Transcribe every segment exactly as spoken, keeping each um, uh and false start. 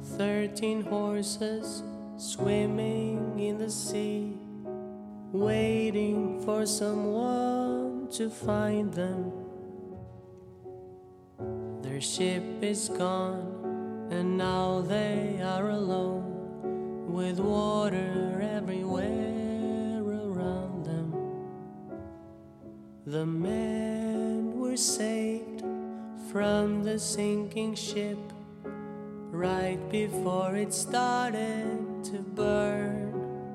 Thirteen horses swimming in the sea, waiting for someone to find them. Their ship is gone, and now they are alone, with water everywhere around them. The men were saved from the sinking ship right before it started to burn.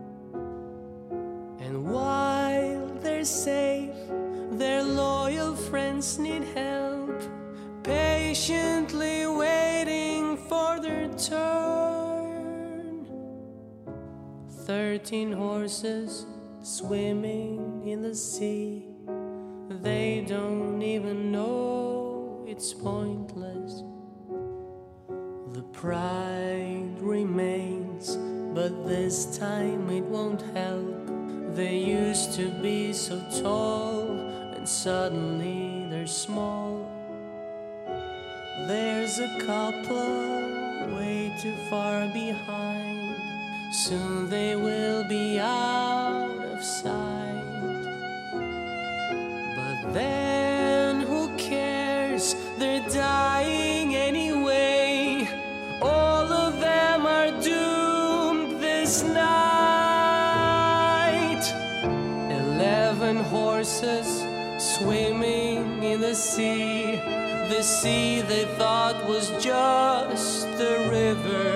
And while they're safe, their loyal friends need help, patiently waiting for their turn. Thirteen horses swimming in the sea, they don't even know it's pointless. The pride remains, but this time it won't help. They used to be so tall, and suddenly they're small. There's a couple way too far behind, soon they will be out of sight. But then who cares, they're dying anyway. All of them are doomed this night. Eleven horses swimming in the sea, the sea they thought was just a river.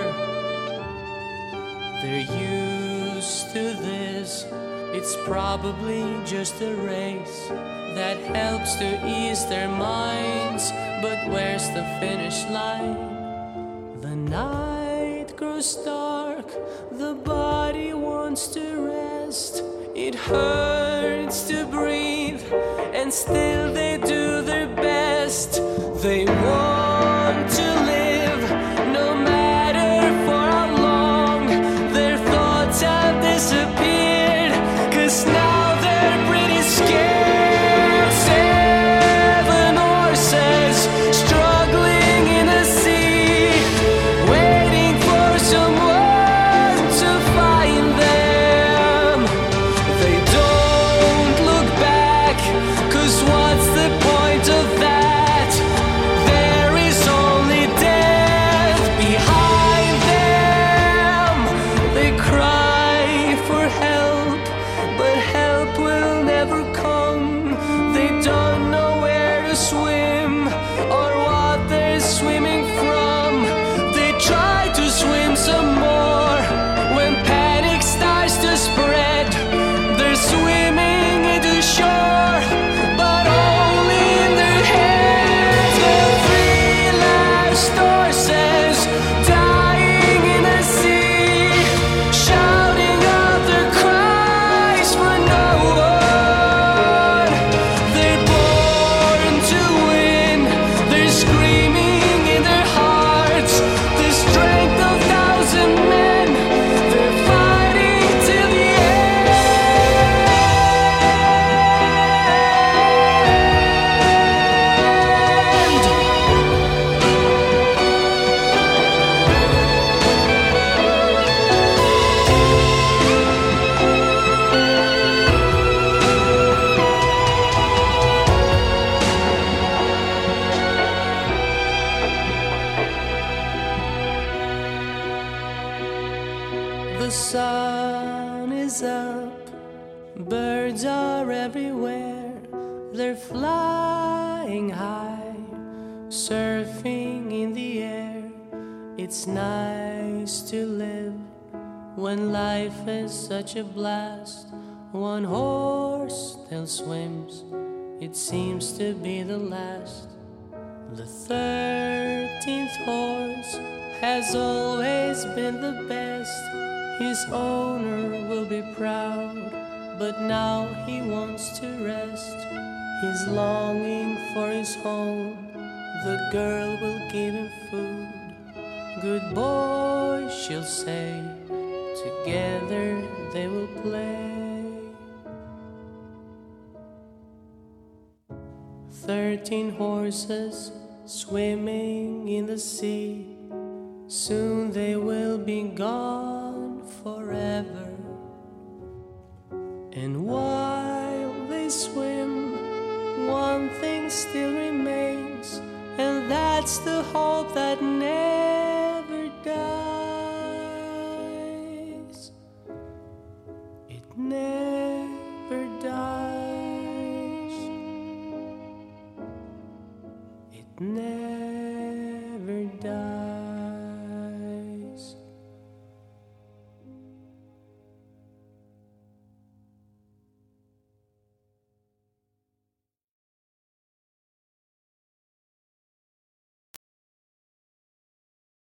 They're used to this, it's probably just a race that helps to ease their minds. But where's the finish line? The night grows dark, the body wants to rest. It hurts to breathe, and still they do their best. They want to live, no matter for how long. Their thoughts have disappeared, 'cause now they're pretty scared. Seven horses struggling in the sea, waiting for someone to find them. They don't look back, 'cause what's the point of that? There is only death behind them. They cry for help, but help will never come. They don't know where to swim or what they're swimming from. They try to swim some more when panic starts to spread. They're swimming into shore, but only in their heads. The three last horses dying in the sea, shouting out their cries for no one. They're born to win, they're screaming in their hearts, the strength of thousand men. They're fighting till the end. The sun is up, birds are everywhere. They're flying high, surfing in the air. It's nice to live when life is such a blast. One horse still swims, it seems to be the last. The thirteenth horse has always been the best. His owner will be proud, but now he wants to rest. He's longing for his home, the girl will give him food. Good boy, she'll say, together they will play. Thirteen horses swimming in the sea, soon they will be gone forever. And while they swim, one thing still remains, and that's the hope that never dies. It never dies. It never